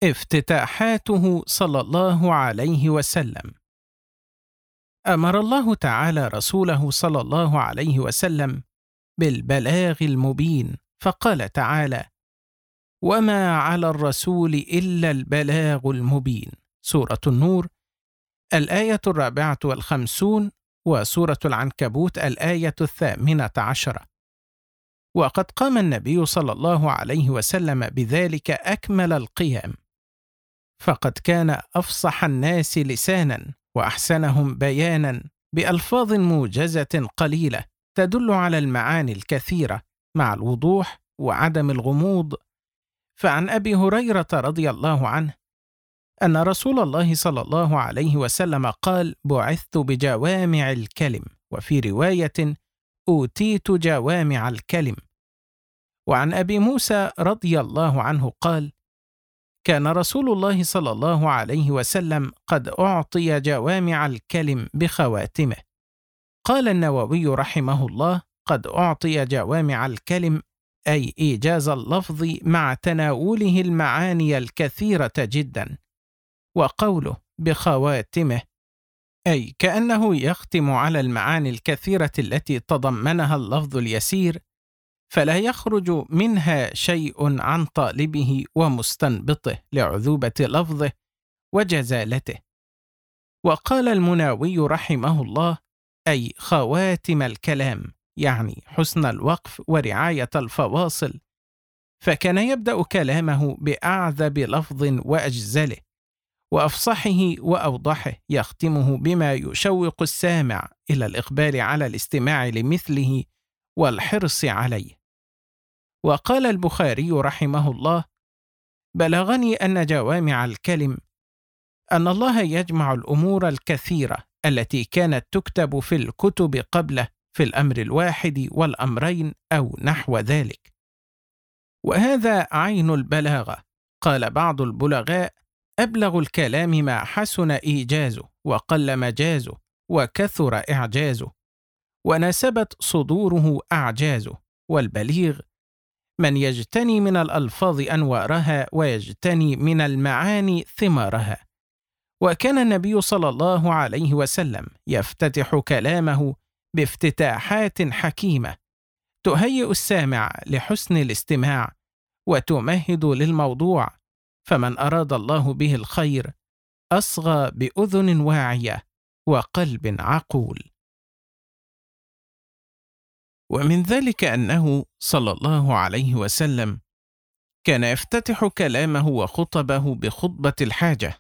افتتاحاته صلى الله عليه وسلم. أمر الله تعالى رسوله صلى الله عليه وسلم بالبلاغ المبين، فقال تعالى: وما على الرسول إلا البلاغ المبين. سورة النور الآية 54، وسورة العنكبوت الآية 18. وقد قام النبي صلى الله عليه وسلم بذلك أكمل القيام، فقد كان أفصح الناس لسانا وأحسنهم بيانا بألفاظ موجزة قليلة تدل على المعاني الكثيرة مع الوضوح وعدم الغموض. فعن أبي هريرة رضي الله عنه أن رسول الله صلى الله عليه وسلم قال: بعثت بجوامع الكلم، وفي رواية: أوتيت جوامع الكلم. وعن أبي موسى رضي الله عنه قال: كان رسول الله صلى الله عليه وسلم قد أعطي جوامع الكلم بخواتمه. قال النووي رحمه الله: قد أعطي جوامع الكلم أي إيجاز اللفظ مع تناوله المعاني الكثيرة جدا. وقوله بخواتمه أي كأنه يختم على المعاني الكثيرة التي تضمنها اللفظ اليسير، فلا يخرج منها شيء عن طالبه ومستنبطه لعذوبة لفظه وجزالته. وقال المناوي رحمه الله: أي خواتم الكلام، يعني حسن الوقف ورعاية الفواصل، فكان يبدأ كلامه بأعذب لفظ وأجزله، وأفصحه وأوضحه، يختمه بما يشوق السامع إلى الإقبال على الاستماع لمثله والحرص عليه. وقال البخاري رحمه الله: بلغني أن جوامع الكلم أن الله يجمع الأمور الكثيرة التي كانت تكتب في الكتب قبله في الأمر الواحد والأمرين أو نحو ذلك، وهذا عين البلاغة. قال بعض البلغاء: أبلغ الكلام ما حسن إيجازه وقل مجازه وكثر إعجازه ونسبت صدوره أعجازه. والبليغ من يجتني من الألفاظ أنوارها ويجتني من المعاني ثمارها. وكان النبي صلى الله عليه وسلم يفتتح كلامه بافتتاحات حكيمة تهيئ السامع لحسن الاستماع وتمهد للموضوع، فمن أراد الله به الخير أصغى بأذن واعية وقلب عقول. ومن ذلك أنه صلى الله عليه وسلم كان يفتتح كلامه وخطبه بخطبة الحاجة،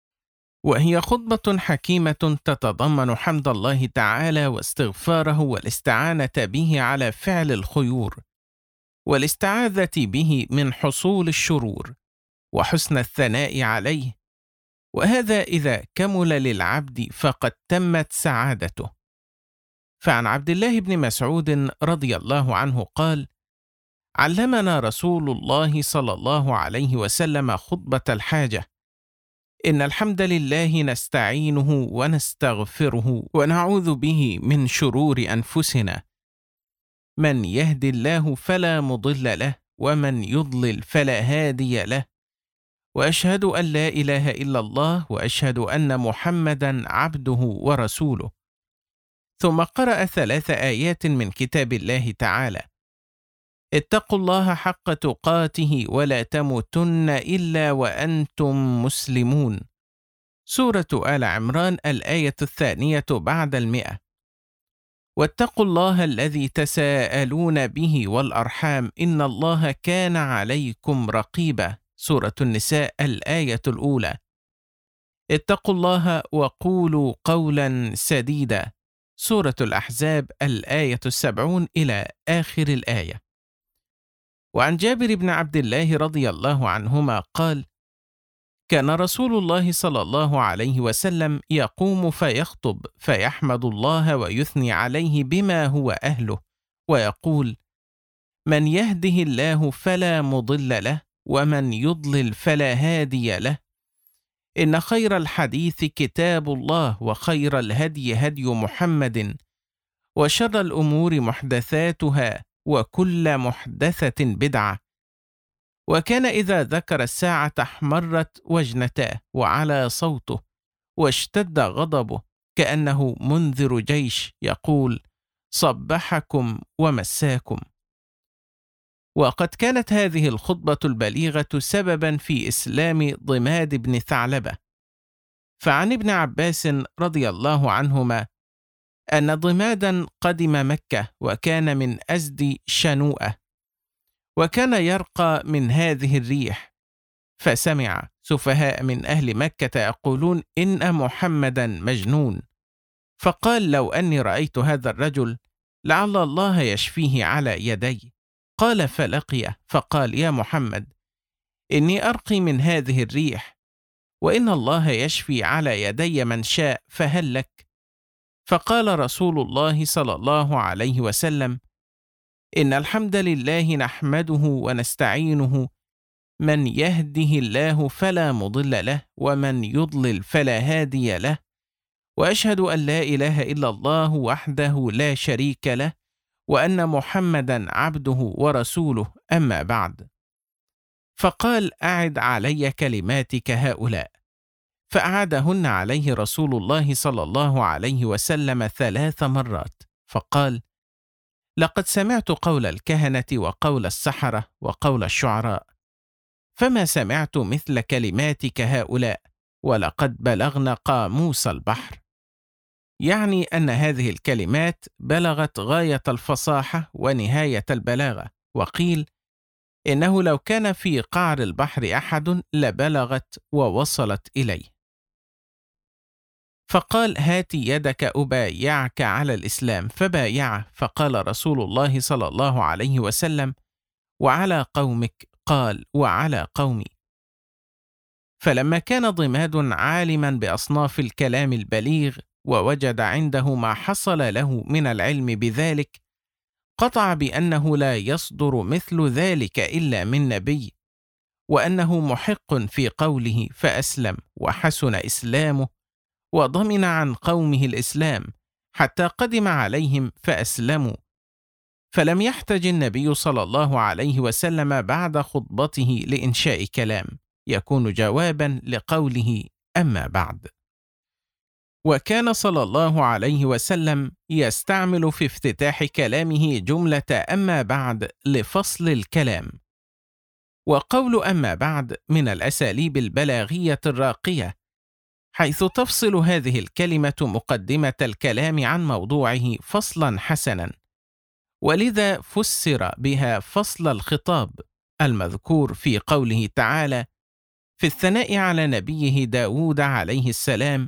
وهي خطبة حكيمة تتضمن حمد الله تعالى واستغفاره والاستعانة به على فعل الخيور والاستعاذة به من حصول الشرور وحسن الثناء عليه، وهذا إذا كمل للعبد فقد تمت سعادته. فعن عبد الله بن مسعود رضي الله عنه قال: علمنا رسول الله صلى الله عليه وسلم خطبة الحاجة: إن الحمد لله نستعينه ونستغفره ونعوذ به من شرور أنفسنا، من يهد الله فلا مضل له ومن يضلل فلا هادي له، وأشهد أن لا إله إلا الله وأشهد أن محمدا عبده ورسوله. ثم قرأ 3 آيات من كتاب الله تعالى: اتقوا الله حق تقاته ولا تموتن إلا وأنتم مسلمون. سورة آل عمران الآية 2 بعد 100. واتقوا الله الذي تساءلون به والأرحام إن الله كان عليكم رقيبا. سورة النساء الآية 1. اتقوا الله وقولوا قولا سديدا. سورة الأحزاب الآية 70 إلى آخر الآية. وعن جابر بن عبد الله رضي الله عنهما قال: كان رسول الله صلى الله عليه وسلم يقوم فيخطب فيحمد الله ويثني عليه بما هو أهله، ويقول: من يهده الله فلا مضل له ومن يضلل فلا هادي له، إن خير الحديث كتاب الله وخير الهدي هدي محمد وشر الأمور محدثاتها وكل محدثة بدعة وكان إذا ذكر الساعة احمرت وجنتاه وعلى صوته واشتد غضبه كأنه منذر جيش يقول: صبحكم ومساكم. وقد كانت هذه الخطبة البليغة سببا في إسلام ضماد بن ثعلبة. فعن ابن عباس رضي الله عنهما أن ضمادا قدم مكة وكان من أزد شنوءة، وكان يرقى من هذه الريح، فسمع سفهاء من أهل مكة يقولون إن محمدا مجنون، فقال: لو أني رأيت هذا الرجل لعل الله يشفيه على يدي. قال فلقيه فقال: يا محمد، إني أرقي من هذه الريح، وإن الله يشفي على يدي من شاء، فهل لك؟ فقال رسول الله صلى الله عليه وسلم: إن الحمد لله نحمده ونستعينه، من يهده الله فلا مضل له ومن يضلل فلا هادي له، وأشهد أن لا إله إلا الله وحده لا شريك له، وأن محمدا عبده ورسوله، أما بعد. فقال: أعد علي كلماتك هؤلاء. فأعادهن عليه رسول الله صلى الله عليه وسلم 3 مرات، فقال: لقد سمعت قول الكهنة وقول السحرة وقول الشعراء، فما سمعت مثل كلماتك هؤلاء، ولقد بلغن قاموس البحر. يعني أن هذه الكلمات بلغت غاية الفصاحة ونهاية البلاغة. وقيل إنه لو كان في قعر البحر أحد لبلغت ووصلت إليه. فقال: هات يدك أبايعك على الإسلام، فبايعه. فقال رسول الله صلى الله عليه وسلم: وعلى قومك؟ قال: وعلى قومي. فلما كان ضماد عالما بأصناف الكلام البليغ ووجد عنده ما حصل له من العلم بذلك، قطع بأنه لا يصدر مثل ذلك إلا من نبي، وأنه محق في قوله، فأسلم وحسن إسلامه، وضمن عن قومه الإسلام حتى قدم عليهم فأسلموا. فلم يحتج النبي صلى الله عليه وسلم بعد خطبته لإنشاء كلام يكون جوابا لقوله أما بعد. وكان صلى الله عليه وسلم يستعمل في افتتاح كلامه جملة أما بعد لفصل الكلام. وقول أما بعد من الأساليب البلاغية الراقية، حيث تفصل هذه الكلمة مقدمة الكلام عن موضوعه فصلا حسنا، ولذا فسر بها فصل الخطاب المذكور في قوله تعالى في الثناء على نبيه داود عليه السلام: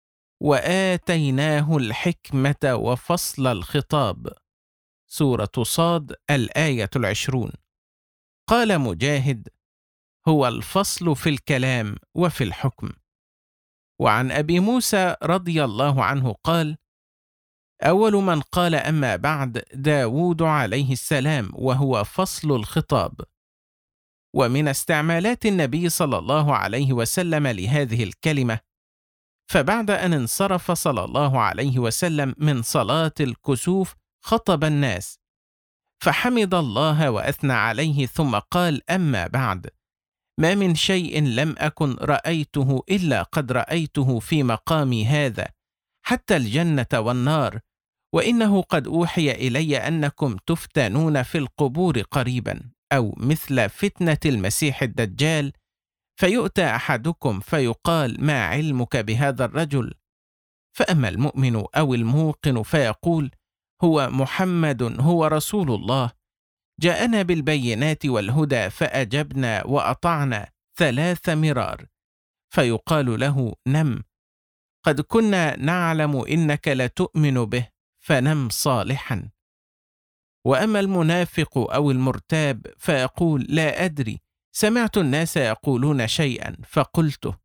وآتيناه الحكمة وفصل الخطاب، سورة صاد الآية 20. قال مجاهد: هو الفصل في الكلام وفي الحكم. وعن أبي موسى رضي الله عنه قال: أول من قال أما بعد داود عليه السلام، وهو فصل الخطاب. ومن استعمالات النبي صلى الله عليه وسلم لهذه الكلمة، فبعد أن انصرف صلى الله عليه وسلم من صلاة الكسوف خطب الناس، فحمد الله وأثنى عليه، ثم قال: أما بعد، ما من شيء لم أكن رأيته إلا قد رأيته في مقامي هذا، حتى الجنة والنار، وإنه قد أوحي إلي أنكم تفتنون في القبور قريبا، أو مثل فتنة المسيح الدجال، فيؤتى أحدكم فيقال: ما علمك بهذا الرجل؟ فأما المؤمن أو الموقن فيقول: هو محمد، هو رسول الله، جاءنا بالبينات والهدى، فأجبنا وأطعنا 3 مرار، فيقال له: نم، قد كنا نعلم إنك لتؤمن به، فنم صالحا. وأما المنافق أو المرتاب فيقول: لا أدري، سمعت الناس يقولون شيئا فقلته.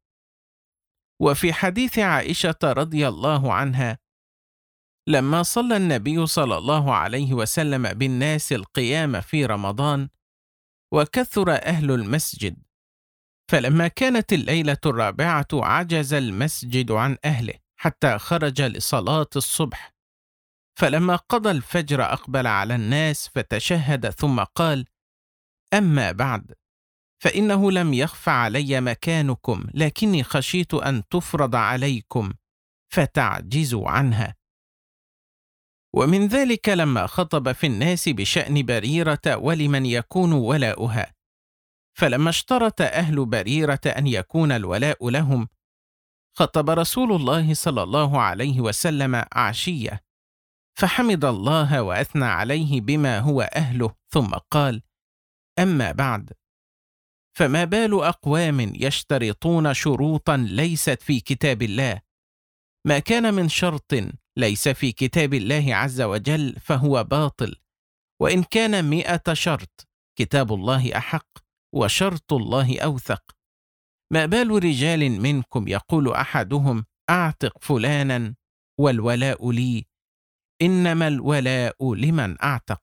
وفي حديث عائشة رضي الله عنها: لما صلى النبي صلى الله عليه وسلم بالناس القيام في رمضان، وكثر أهل المسجد، فلما كانت الليلة 4 عجز المسجد عن أهله حتى خرج لصلاة الصبح، فلما قضى الفجر أقبل على الناس فتشهد، ثم قال: أما بعد، فإنه لم يخف علي مكانكم، لكني خشيت أن تفرض عليكم فتعجزوا عنها. ومن ذلك لما خطب في الناس بشأن بريرة ولمن يكون ولاؤها، فلما اشترط أهل بريرة أن يكون الولاء لهم، خطب رسول الله صلى الله عليه وسلم عشية، فحمد الله وأثنى عليه بما هو أهله، ثم قال: أما بعد، فما بال أقوام يشترطون شروطا ليست في كتاب الله؟ ما كان من شرط ليس في كتاب الله عز وجل فهو باطل، وإن كان 100 شرط، كتاب الله أحق وشرط الله أوثق. ما بال رجال منكم يقول أحدهم: أعتق فلانا والولاء لي، إنما الولاء لمن أعتق.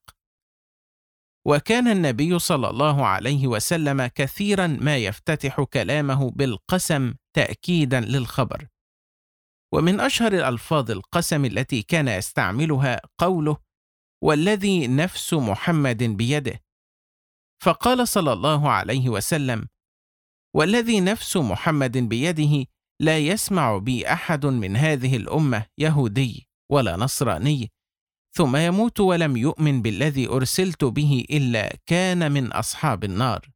وكان النبي صلى الله عليه وسلم كثيرا ما يفتتح كلامه بالقسم تأكيدا للخبر. ومن أشهر ألفاظ القسم التي كان يستعملها قوله: والذي نفس محمد بيده. فقال صلى الله عليه وسلم: والذي نفس محمد بيده لا يسمع بي أحد من هذه الأمة يهودي ولا نصراني ثم يموت ولم يؤمن بالذي أرسلت به إلا كان من أصحاب النار.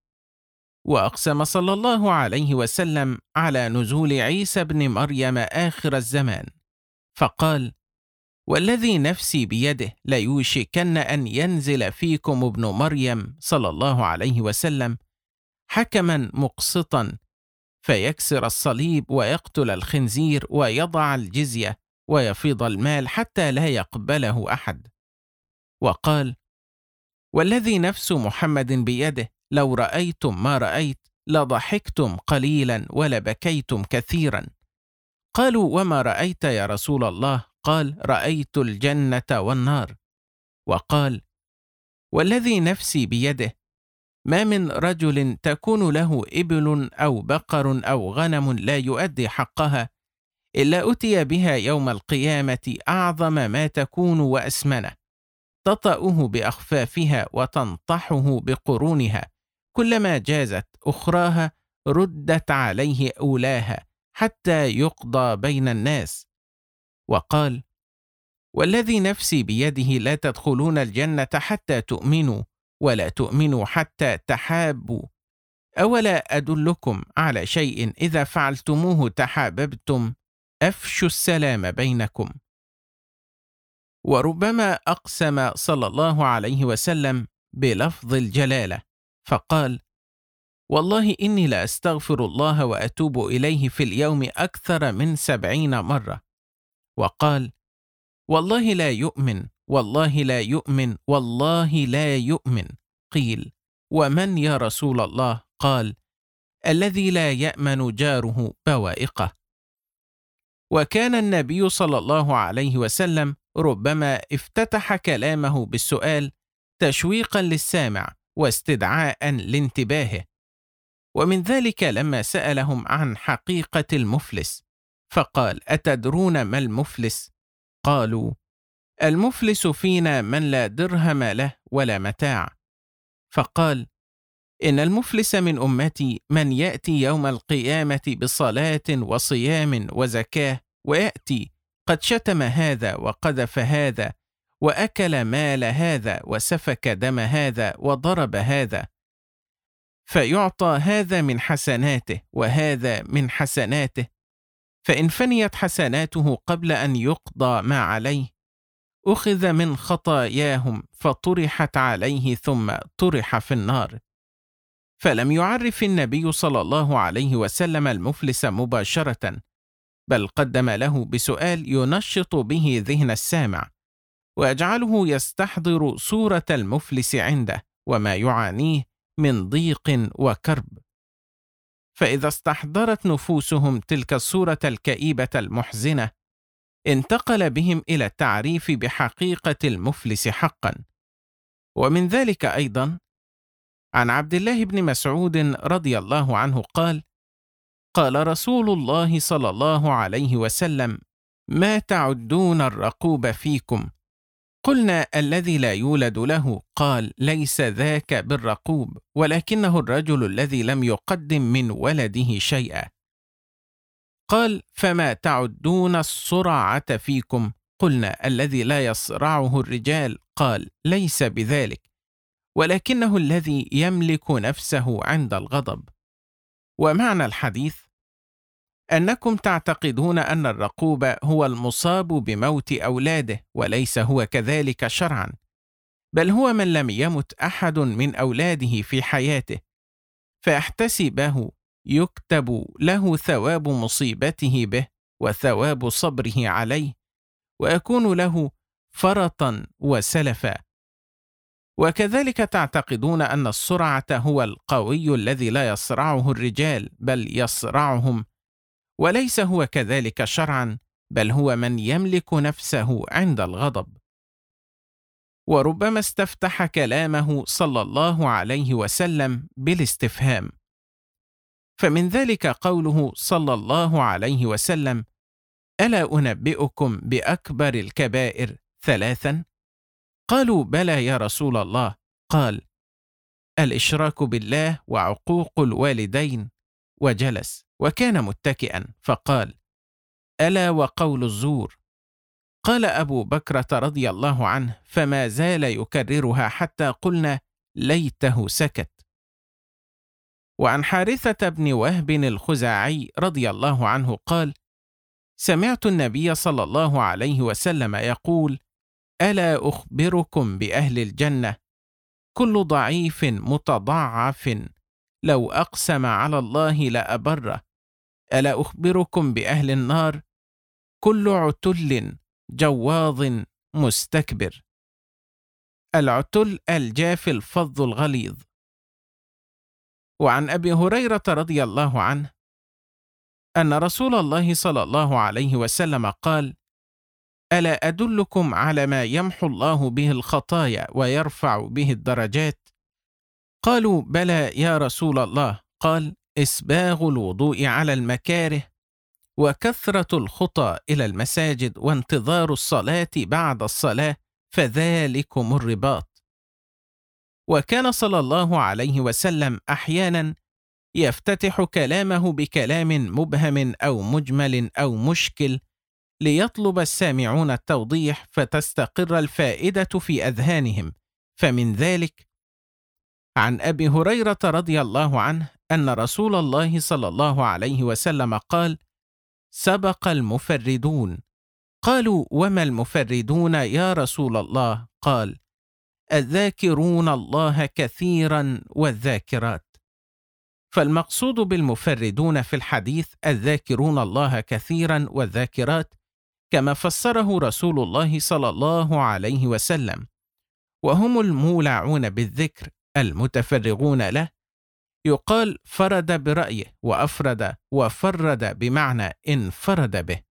وأقسم صلى الله عليه وسلم على نزول عيسى بن مريم آخر الزمان، فقال: والذي نفسي بيده ليوشكن أن ينزل فيكم ابن مريم صلى الله عليه وسلم حكما مقسطا، فيكسر الصليب ويقتل الخنزير ويضع الجزية ويفيض المال حتى لا يقبله أحد. وقال: والذي نفس محمد بيده لو رأيتم ما رأيت لضحكتم قليلا ولبكيتم كثيرا. قالوا: وما رأيت يا رسول الله؟ قال: رأيت الجنة والنار. وقال: والذي نفسي بيده ما من رجل تكون له إبل أو بقر أو غنم لا يؤدي حقها إلا أتي بها يوم القيامة أعظم ما تكون وأسمنه، تطأه بأخفافها وتنطحه بقرونها، كلما جازت أخراها ردت عليه أولاها حتى يقضى بين الناس. وقال: والذي نفسي بيده لا تدخلون الجنة حتى تؤمنوا، ولا تؤمنوا حتى تحابوا. أولا أدلكم على شيء إذا فعلتموه تحاببتم؟ أفشوا السلام بينكم. وربما أقسم صلى الله عليه وسلم بلفظ الجلالة، فقال: والله إني لأستغفر الله وأتوب إليه في اليوم أكثر من 70 مرة. وقال: والله لا يؤمن، والله لا يؤمن، والله لا يؤمن. قيل: ومن يا رسول الله؟ قال: الذي لا يأمن جاره بوائقه. وكان النبي صلى الله عليه وسلم ربما افتتح كلامه بالسؤال تشويقا للسامع واستدعاء لانتباهه. ومن ذلك لما سألهم عن حقيقة المفلس، فقال: أتدرون ما المفلس؟ قالوا: المفلس فينا من لا درهم له ولا متاع. فقال: إن المفلس من أمتي من يأتي يوم القيامة بصلاة وصيام وزكاة، ويأتي قد شتم هذا وقذف هذا وأكل مال هذا وسفك دم هذا وضرب هذا، فيعطى هذا من حسناته وهذا من حسناته، فإن فنيت حسناته قبل أن يقضى ما عليه أخذ من خطاياهم فطرحت عليه ثم طرح في النار. فلم يعرف النبي صلى الله عليه وسلم المفلس مباشرة، بل قدم له بسؤال ينشط به ذهن السامع ويجعله يستحضر صورة المفلس عنده وما يعانيه من ضيق وكرب. فإذا استحضرت نفوسهم تلك الصورة الكئيبة المحزنة، انتقل بهم إلى التعريف بحقيقة المفلس حقا. ومن ذلك أيضا عن عبد الله بن مسعود رضي الله عنه قال: قال رسول الله صلى الله عليه وسلم: ما تعدون الرقوب فيكم؟ قلنا: الذي لا يولد له. قال: ليس ذاك بالرقوب، ولكنه الرجل الذي لم يقدم من ولده شيئا. قال: فما تعدون الصرعة فيكم؟ قلنا: الذي لا يصرعه الرجال. قال: ليس بذلك، ولكنه الذي يملك نفسه عند الغضب. ومعنى الحديث أنكم تعتقدون أن الرقوب هو المصاب بموت أولاده، وليس هو كذلك شرعا، بل هو من لم يمت أحد من أولاده في حياته فيحتسبه يكتب له ثواب مصيبته به وثواب صبره عليه، ويكون له فرطا وسلفا. وكذلك تعتقدون أن السرعة هو القوي الذي لا يصرعه الرجال بل يصرعهم، وليس هو كذلك شرعا، بل هو من يملك نفسه عند الغضب. وربما استفتح كلامه صلى الله عليه وسلم بالاستفهام، فمن ذلك قوله صلى الله عليه وسلم: ألا أنبئكم بأكبر الكبائر 3؟ قالوا: بلى يا رسول الله. قال: الإشراك بالله وعقوق الوالدين. وجلس وكان متكئا فقال: ألا وقول الزور. قال أبو بكرة رضي الله عنه: فما زال يكررها حتى قلنا: ليته سكت. وعن حارثة بن وهب الخزاعي رضي الله عنه قال: سمعت النبي صلى الله عليه وسلم يقول: ألا أخبركم بأهل الجنة؟ كل ضعيف متضعف لو أقسم على الله لأبره. ألا أخبركم بأهل النار؟ كل عتل جواظ مستكبر. العتل الجاف الفظ الغليظ. وعن أبي هريرة رضي الله عنه أن رسول الله صلى الله عليه وسلم قال: ألا أدلكم على ما يمحو الله به الخطايا ويرفع به الدرجات؟ قالوا: بلى يا رسول الله. قال: إسباغ الوضوء على المكاره، وكثرة الخطى إلى المساجد، وانتظار الصلاة بعد الصلاة، فذلكم الرباط. وكان صلى الله عليه وسلم أحيانا يفتتح كلامه بكلام مبهم أو مجمل أو مشكل ليطلب السامعون التوضيح فتستقر الفائدة في أذهانهم. فمن ذلك عن أبي هريرة رضي الله عنه أن رسول الله صلى الله عليه وسلم قال: سبق المفردون. قالوا: وما المفردون يا رسول الله؟ قال: الذاكرون الله كثيرا والذاكرات. فالمقصود بالمفردون في الحديث الذاكرون الله كثيرا والذاكرات، كما فسره رسول الله صلى الله عليه وسلم، وهم المولعون بالذكر المتفرغون له. يقال فرد برأيه، وأفرد وفرد بمعنى انفرد به.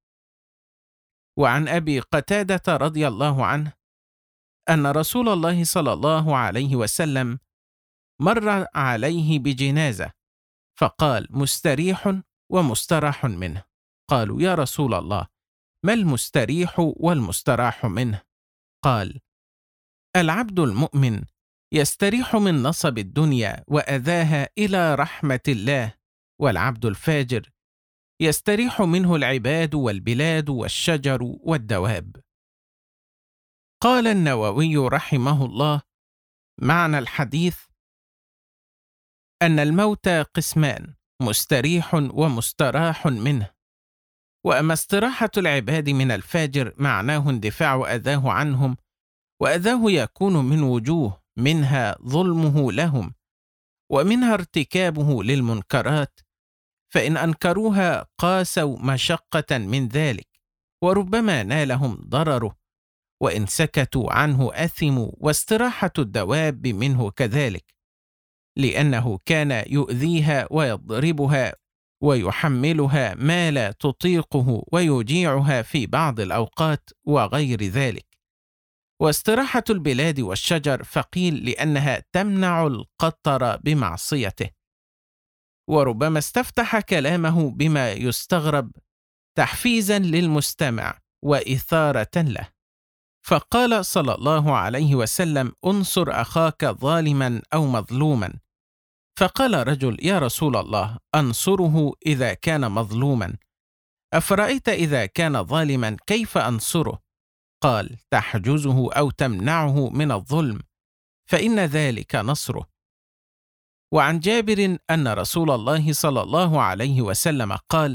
وعن أبي قتادة رضي الله عنه أن رسول الله صلى الله عليه وسلم مر عليه بجنازة فقال: مستريح ومستراح منه. قالوا: يا رسول الله، ما المستريح والمستراح منه؟ قال: العبد المؤمن يستريح من نصب الدنيا وأذاها إلى رحمة الله، والعبد الفاجر يستريح منه العباد والبلاد والشجر والدواب. قال النووي رحمه الله: معنى الحديث أن الموت قسمان: مستريح ومستراح منه. وأما استراحة العباد من الفاجر معناه اندفاع أذاه عنهم، وأذاه يكون من وجوه، منها ظلمه لهم، ومنها ارتكابه للمنكرات، فإن أنكروها قاسوا مشقة من ذلك، وربما نالهم ضرره، وإن سكتوا عنه أثموا. واستراحة الدواب منه كذلك، لأنه كان يؤذيها ويضربها ويحملها ما لا تطيقه ويجيعها في بعض الأوقات وغير ذلك. واستراحة البلاد والشجر فقيل لأنها تمنع القطر بمعصيته. وربما استفتح كلامه بما يستغرب تحفيزا للمستمع وإثارة له. فقال صلى الله عليه وسلم: انصر أخاك ظالما أو مظلوما. فقال رجل: يا رسول الله، أنصره إذا كان مظلوما، أفرأيت إذا كان ظالما كيف أنصره؟ قال: تحجزه أو تمنعه من الظلم، فإن ذلك نصره. وعن جابر أن رسول الله صلى الله عليه وسلم قال: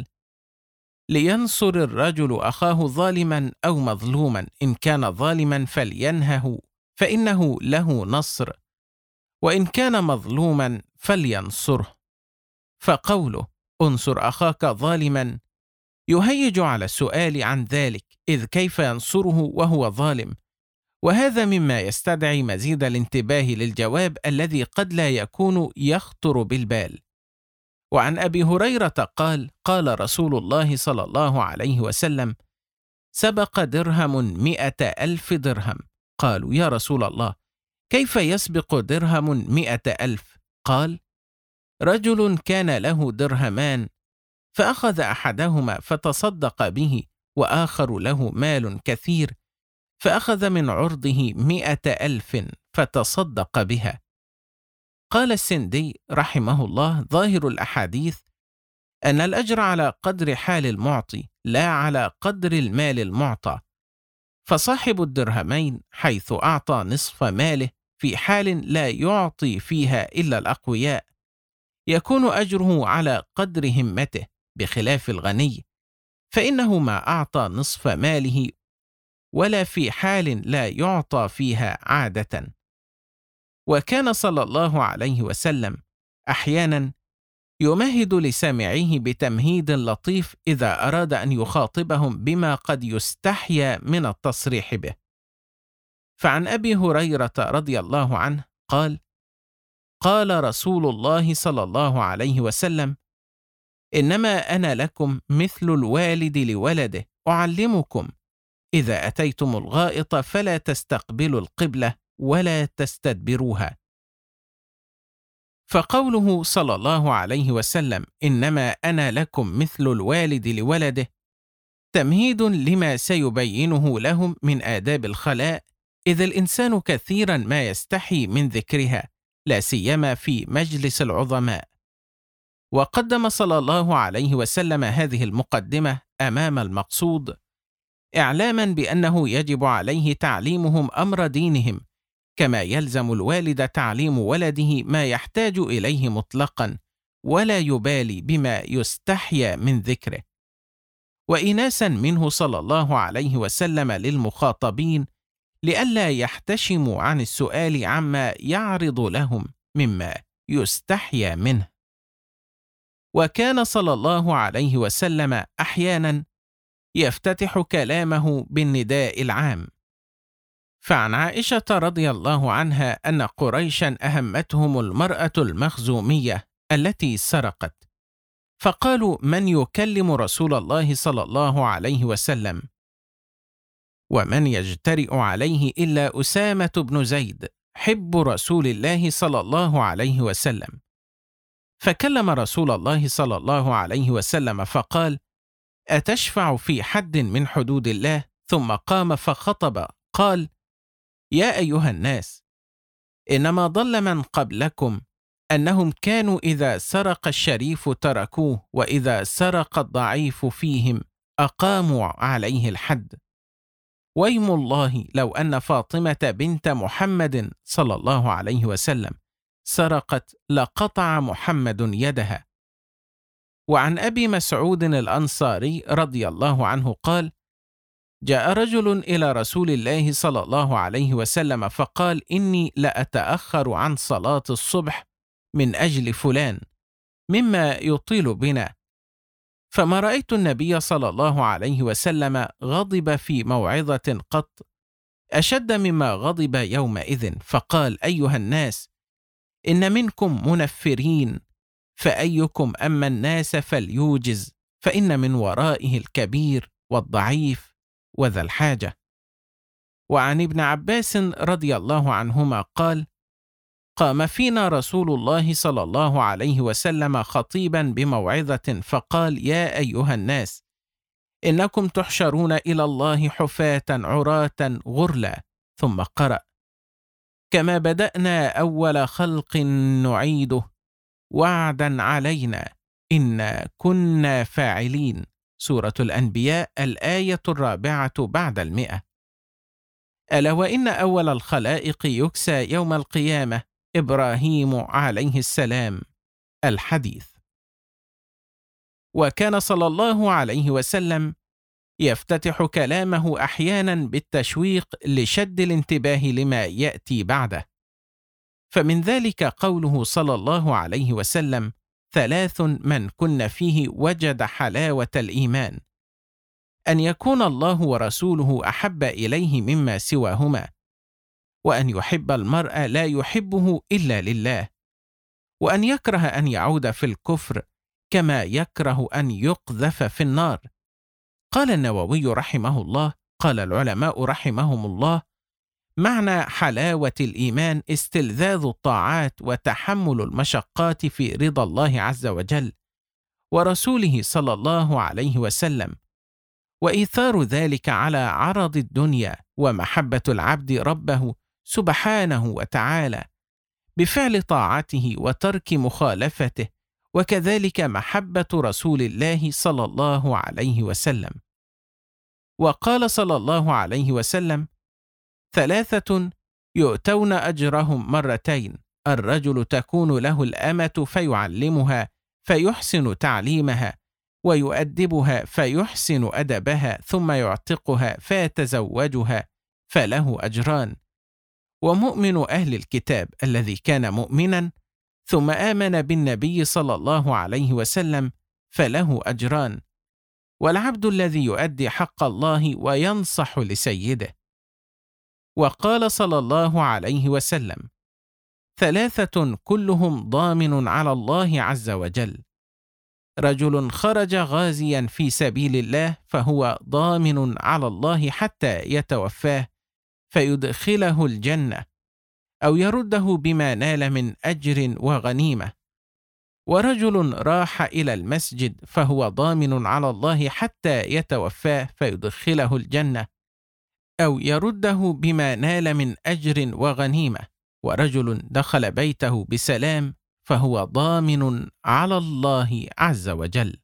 لينصر الرجل أخاه ظالما أو مظلوما، إن كان ظالما فلينهه فإنه له نصر، وإن كان مظلوما فلينصره. فقوله انصر أخاك ظالما يهيج على السؤال عن ذلك، إذ كيف ينصره وهو ظالم؟ وهذا مما يستدعي مزيد الانتباه للجواب الذي قد لا يكون يخطر بالبال. وعن أبي هريرة قال: قال رسول الله صلى الله عليه وسلم: سبق درهم 100,000 درهم. قالوا: يا رسول الله، كيف يسبق درهم 100,000؟ قال: رجل كان له درهمان، فأخذ أحدهما فتصدق به، وآخر له مال كثير، فأخذ من عرضه 100,000 فتصدق بها. قال السندي رحمه الله: ظاهر الأحاديث أن الأجر على قدر حال المعطي، لا على قدر المال المعطى. فصاحب الدرهمين حيث أعطى نصف ماله في حال لا يعطي فيها إلا الأقوياء، يكون أجره على قدر همته، بخلاف الغني، فإنه ما أعطى نصف ماله ولا في حال لا يعطى فيها عادة. وكان صلى الله عليه وسلم أحيانا يمهد لسامعيه بتمهيد لطيف إذا أراد أن يخاطبهم بما قد يستحيا من التصريح به. فعن أبي هريرة رضي الله عنه قال: قال رسول الله صلى الله عليه وسلم: إنما أنا لكم مثل الوالد لولده، أعلمكم: إذا أتيتم الغائط فلا تستقبلوا القبلة ولا تستدبروها. فقوله صلى الله عليه وسلم: إنما أنا لكم مثل الوالد لولده، تمهيد لما سيبينه لهم من آداب الخلاء، إذ الإنسان كثيرا ما يستحي من ذكرها، لا سيما في مجلس العظماء. وقدم صلى الله عليه وسلم هذه المقدمة أمام المقصود، إعلاما بأنه يجب عليه تعليمهم أمر دينهم، كما يلزم الوالد تعليم ولده ما يحتاج إليه مطلقا، ولا يبالي بما يستحيا من ذكره. وإناسا منه صلى الله عليه وسلم للمخاطبين، لئلا يحتشموا عن السؤال عما يعرض لهم مما يستحيا منه. وكان صلى الله عليه وسلم أحيانا يفتتح كلامه بالنداء العام. فعن عائشة رضي الله عنها أن قريشا أهمتهم المرأة المخزومية التي سرقت، فقالوا: من يكلم رسول الله صلى الله عليه وسلم؟ ومن يجترئ عليه إلا أسامة بن زيد حب رسول الله صلى الله عليه وسلم. فكلم رسول الله صلى الله عليه وسلم فقال: أتشفع في حد من حدود الله؟ ثم قام فخطب قال: يا أيها الناس، إنما ضل من قبلكم أنهم كانوا إذا سرق الشريف تركوه، وإذا سرق الضعيف فيهم أقاموا عليه الحد. ويم الله لو أن فاطمة بنت محمد صلى الله عليه وسلم سرقت لقطع محمد يدها. وعن أبي مسعود الأنصاري رضي الله عنه قال: جاء رجل إلى رسول الله صلى الله عليه وسلم فقال: إني لأتأخر عن صلاة الصبح من أجل فلان مما يطيل بنا. فما رأيت النبي صلى الله عليه وسلم غضب في موعظة قط أشد مما غضب يومئذ، فقال: أيها الناس، إن منكم منفرين، فأيكم أما الناس فليوجز، فإن من ورائه الكبير والضعيف وذا الحاجة. وعن ابن عباس رضي الله عنهما قال: قام فينا رسول الله صلى الله عليه وسلم خطيبا بموعظة فقال: يا أيها الناس، إنكم تحشرون إلى الله حفاة عراة غرلا. ثم قرأ: كما بدأنا أول خلق نعيده وعدا علينا إنا كنا فاعلين. سورة الأنبياء الآية 4 بعد 100. ألا وإن أول الخلائق يكسى يوم القيامة إبراهيم عليه السلام. الحديث. وكان صلى الله عليه وسلم يفتتح كلامه أحيانا بالتشويق لشد الانتباه لما يأتي بعده، فمن ذلك قوله صلى الله عليه وسلم: 3 من كن فيه وجد حلاوة الإيمان، أن يكون الله ورسوله أحب إليه مما سواهما، وأن يحب المرء لا يحبه إلا لله، وأن يكره أن يعود في الكفر كما يكره أن يقذف في النار. قال النووي رحمه الله: قال العلماء رحمهم الله: معنى حلاوة الإيمان استلذاذ الطاعات وتحمل المشقات في رضا الله عز وجل ورسوله صلى الله عليه وسلم، وإيثار ذلك على عرض الدنيا، ومحبة العبد ربه سبحانه وتعالى بفعل طاعته وترك مخالفته، وكذلك محبة رسول الله صلى الله عليه وسلم. وقال صلى الله عليه وسلم: 3 يؤتون أجرهم 2 مرتين: الرجل تكون له الأمة فيعلمها فيحسن تعليمها، ويؤدبها فيحسن أدبها، ثم يعتقها فيتزوجها، فله أجران. ومؤمن أهل الكتاب الذي كان مؤمنا ثم آمن بالنبي صلى الله عليه وسلم فله أجران. والعبد الذي يؤدي حق الله وينصح لسيده. وقال صلى الله عليه وسلم: 3 كلهم ضامن على الله عز وجل: رجل خرج غازيا في سبيل الله فهو ضامن على الله حتى يتوفاه فيدخله الجنة، أو يرده بما نال من أجر وغنيمة. ورجل راح إلى المسجد فهو ضامن على الله حتى يتوفاه فيدخله الجنة، أو يرده بما نال من أجر وغنيمة. ورجل دخل بيته بسلام فهو ضامن على الله عز وجل.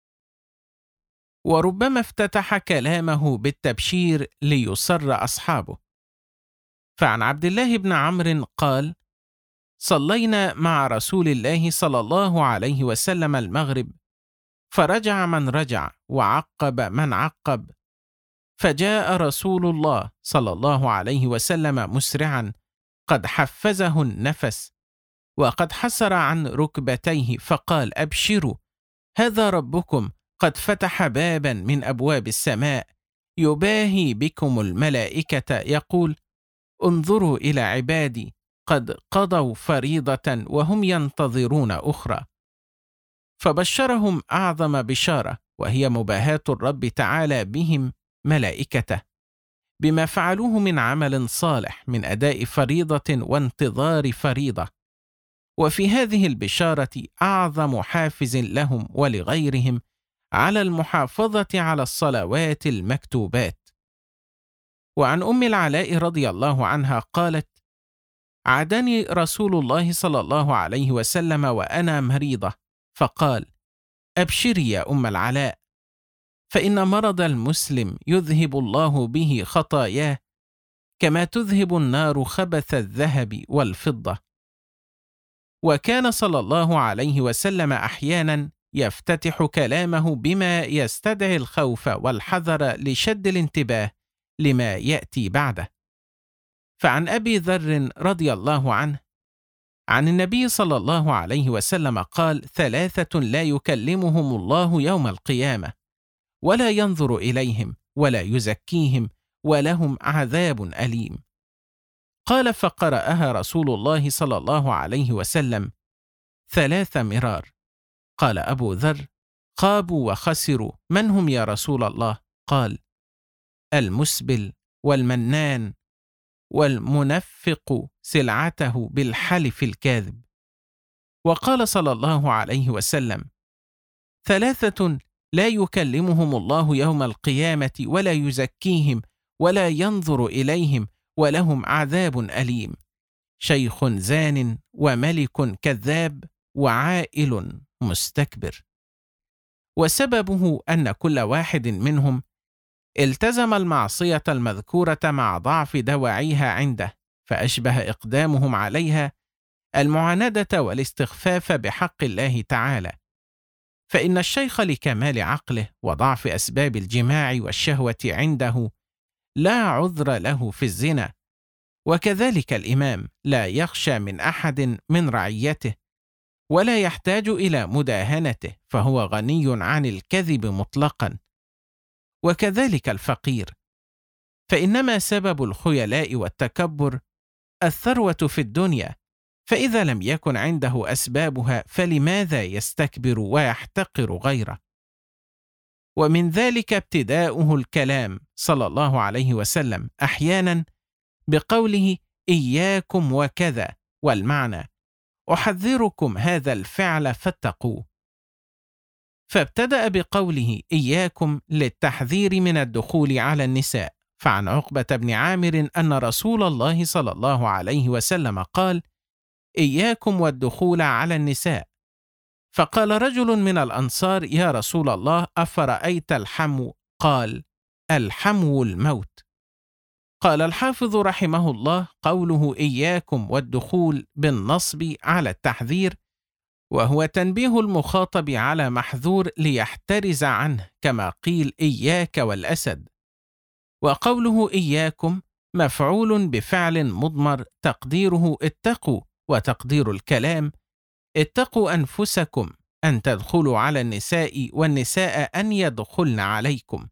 وربما افتتح كلامه بالتبشير ليسر أصحابه. فعن عبد الله بن عمرو قال: صلينا مع رسول الله صلى الله عليه وسلم المغرب، فرجع من رجع وعقب من عقب، فجاء رسول الله صلى الله عليه وسلم مسرعا قد حفزه النفس وقد حسر عن ركبتيه، فقال: أبشروا، هذا ربكم قد فتح بابا من أبواب السماء يباهي بكم الملائكة يقول: انظروا إلى عبادي قد قضوا فريضة وهم ينتظرون أخرى. فبشرهم أعظم بشارة، وهي مباهاة الرب تعالى بهم ملائكته بما فعلوه من عمل صالح من أداء فريضة وانتظار فريضة. وفي هذه البشارة أعظم حافز لهم ولغيرهم على المحافظة على الصلوات المكتوبات. وعن أم العلاء رضي الله عنها قالت: عادني رسول الله صلى الله عليه وسلم وأنا مريضة، فقال: أبشري يا أم العلاء، فإن مرض المسلم يذهب الله به خطاياه كما تذهب النار خبث الذهب والفضة. وكان صلى الله عليه وسلم أحيانا يفتتح كلامه بما يستدعي الخوف والحذر لشد الانتباه لما يأتي بعده. فعن أبي ذر رضي الله عنه عن النبي صلى الله عليه وسلم قال: 3 لا يكلمهم الله يوم القيامة ولا ينظر إليهم ولا يزكيهم ولهم عذاب أليم. قال: فقرأها رسول الله صلى الله عليه وسلم 3 مرار. قال أبو ذر: خابوا وخسروا، من هم يا رسول الله؟ قال: المسبل والمنان والمنفق سلعته بالحلف الكاذب. وقال صلى الله عليه وسلم: 3 لا يكلمهم الله يوم القيامة ولا يزكيهم ولا ينظر إليهم ولهم عذاب أليم، شيخ زان وملك كذاب وعائل مستكبر. وسببه أن كل واحد منهم التزم المعصية المذكورة مع ضعف دواعيها عنده، فأشبه إقدامهم عليها المعاندة والاستخفاف بحق الله تعالى. فإن الشيخ لكمال عقله وضعف أسباب الجماع والشهوة عنده لا عذر له في الزنا، وكذلك الإمام لا يخشى من أحد من رعيته ولا يحتاج إلى مداهنته، فهو غني عن الكذب مطلقا. وكذلك الفقير، فإنما سبب الخيلاء والتكبر الثروة في الدنيا، فإذا لم يكن عنده أسبابها فلماذا يستكبر ويحتقر غيره؟ ومن ذلك ابتداؤه الكلام صلى الله عليه وسلم أحيانا بقوله إياكم وكذا، والمعنى أحذركم هذا الفعل فاتقوه. فابتدأ بقوله إياكم للتحذير من الدخول على النساء. فعن عقبة بن عامر أن رسول الله صلى الله عليه وسلم قال: إياكم والدخول على النساء. فقال رجل من الأنصار: يا رسول الله، أفرأيت الحمو؟ قال: الحمو الموت. قال الحافظ رحمه الله: قوله إياكم والدخول بالنصب على التحذير، وهو تنبيه المخاطب على محذور ليحترز عنه، كما قيل إياك والأسد. وقوله إياكم مفعول بفعل مضمر تقديره اتقوا، وتقدير الكلام اتقوا أنفسكم أن تدخلوا على النساء والنساء أن يدخلن عليكم.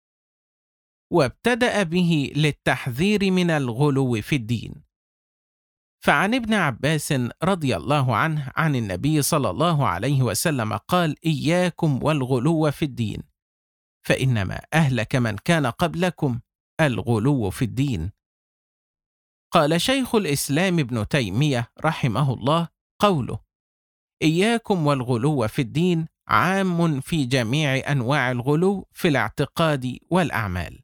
وابتدأ به للتحذير من الغلو في الدين. فعن ابن عباس رضي الله عنه عن النبي صلى الله عليه وسلم قال: إياكم والغلو في الدين، فإنما أهلك من كان قبلكم الغلو في الدين. قال شيخ الإسلام ابن تيمية رحمه الله: قوله إياكم والغلو في الدين عام في جميع أنواع الغلو في الاعتقاد والأعمال.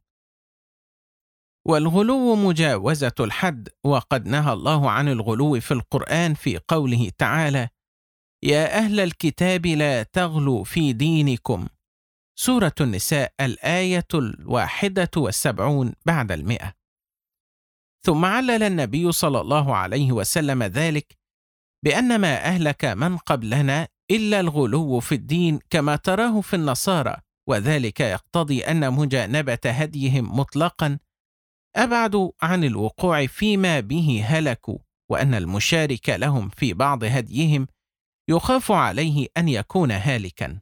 والغلو مجاوزة الحد، وقد نهى الله عن الغلو في القرآن في قوله تعالى: يا أهل الكتاب لا تغلوا في دينكم، سورة النساء الآية 71 بعد 100. ثم علل النبي صلى الله عليه وسلم ذلك بأن ما أهلك من قبلنا إلا الغلو في الدين كما تراه في النصارى، وذلك يقتضي أن مجانبة هديهم مطلقا أبعد عن الوقوع فيما به هلكوا، وأن المشارك لهم في بعض هديهم يخاف عليه أن يكون هالكا.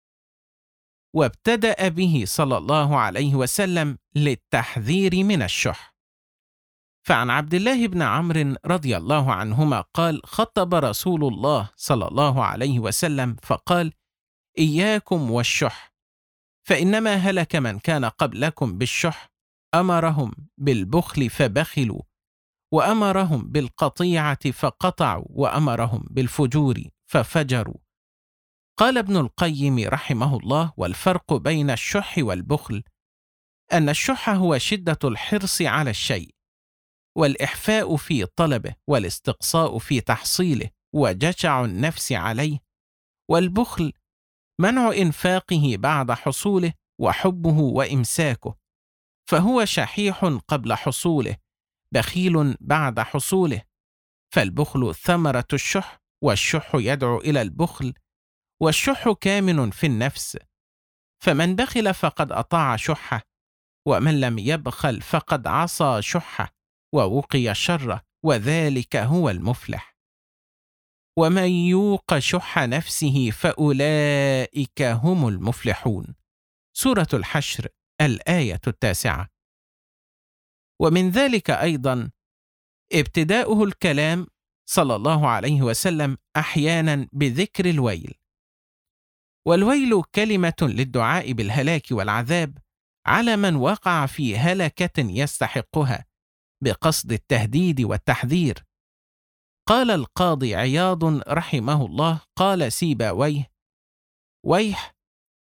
وابتدأ به صلى الله عليه وسلم للتحذير من الشح. فعن عبد الله بن عمرو رضي الله عنهما قال: خطب رسول الله صلى الله عليه وسلم فقال: إياكم والشح، فإنما هلك من كان قبلكم بالشح، أمرهم بالبخل فبخلوا، وأمرهم بالقطيعة فقطعوا، وأمرهم بالفجور ففجروا. قال ابن القيم رحمه الله: والفرق بين الشح والبخل أن الشح هو شدة الحرص على الشيء، والإحفاء في طلبه، والاستقصاء في تحصيله، وجشع النفس عليه. والبخل منع إنفاقه بعد حصوله، وحبه وإمساكه، فهو شحيح قبل حصوله، بخيل بعد حصوله. فالبخل ثمرة الشح، والشح يدعو إلى البخل، والشح كامن في النفس. فمن بخل فقد أطاع شحه، ومن لم يبخل فقد عصى شحه ووقي شره، وذلك هو المفلح. ومن يوق شح نفسه فأولئك هم المفلحون، سورة الحشر الآية 9. ومن ذلك أيضا ابتداؤه الكلام صلى الله عليه وسلم أحيانا بذكر الويل. والويل كلمة للدعاء بالهلاك والعذاب على من وقع في هلكة يستحقها، بقصد التهديد والتحذير. قال القاضي عياض رحمه الله: قال سيبويه: ويح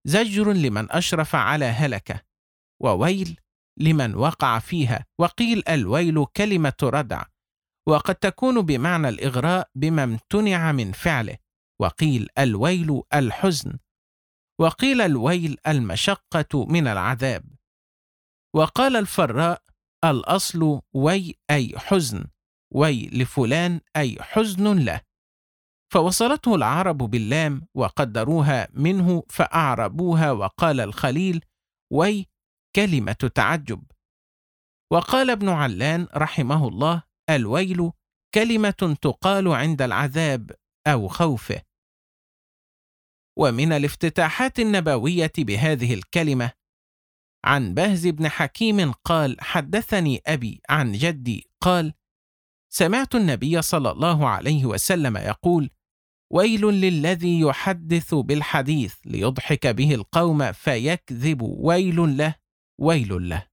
زجر لمن أشرف على هلكة، وويل لمن وقع فيها. وقيل الويل كلمة ردع، وقد تكون بمعنى الإغراء بما امتنع من فعله. وقيل الويل الحزن، وقيل الويل المشقة من العذاب. وقال الفراء: الأصل وي أي حزن، وي لفلان أي حزن له، فوصلته العرب باللام وقدروها منه فأعربوها. وقال الخليل: وي كلمة تعجب. وقال ابن علان رحمه الله: الويل كلمة تقال عند العذاب أو خوفه. ومن الافتتاحات النبوية بهذه الكلمة عن بهز بن حكيم قال: حدثني أبي عن جدي قال: سمعت النبي صلى الله عليه وسلم يقول: ويل للذي يحدث بالحديث ليضحك به القوم فيكذب، ويل له ويل له.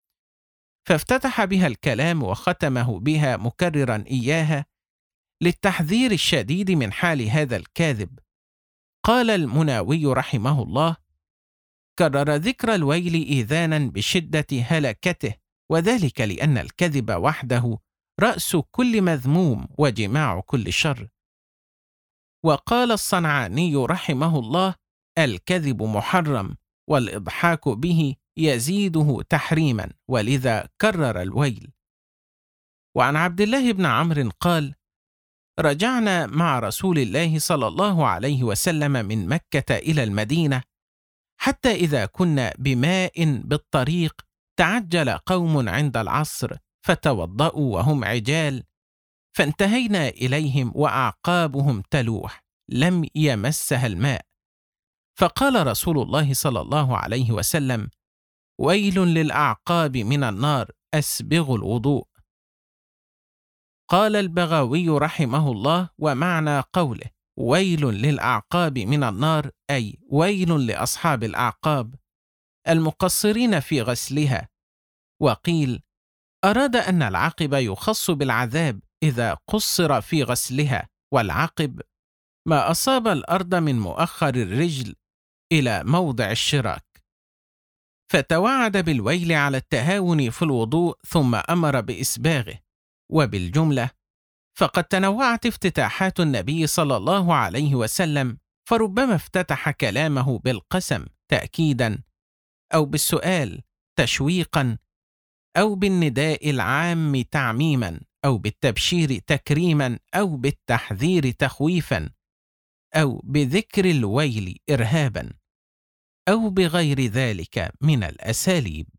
فافتتح بها الكلام وختمه بها مكررا إياها للتحذير الشديد من حال هذا الكاذب. قال المناوي رحمه الله: كرر ذكر الويل إيذانا بشدة هلكته، وذلك لأن الكذب وحده رأس كل مذموم وجماع كل شر. وقال الصنعاني رحمه الله: الكذب محرم، والإضحاك به يزيده تحريما، ولذا كرر الويل. وعن عبد الله بن عمرو قال: رجعنا مع رسول الله صلى الله عليه وسلم من مكة إلى المدينة، حتى إذا كنا بماء بالطريق تعجل قوم عند العصر فتوضأوا وهم عجال، فانتهينا إليهم وأعقابهم تلوح لم يمسها الماء، فقال رسول الله صلى الله عليه وسلم: ويل للأعقاب من النار، أسبغوا الوضوء. قال البغوي رحمه الله: ومعنى قوله ويل للأعقاب من النار أي ويل لأصحاب الأعقاب المقصرين في غسلها. وقيل أراد أن العقب يخص بالعذاب إذا قصر في غسلها، والعقب ما أصاب الأرض من مؤخر الرجل إلى موضع الشراك. فتوعد بالويل على التهاون في الوضوء ثم أمر بإسباغه. وبالجملة فقد تنوعت افتتاحات النبي صلى الله عليه وسلم، فربما افتتح كلامه بالقسم تأكيدا، أو بالسؤال تشويقا، أو بالنداء العام تعميما، أو بالتبشير تكريما، أو بالتحذير تخويفا، أو بذكر الويل إرهابا، أو بغير ذلك من الأساليب.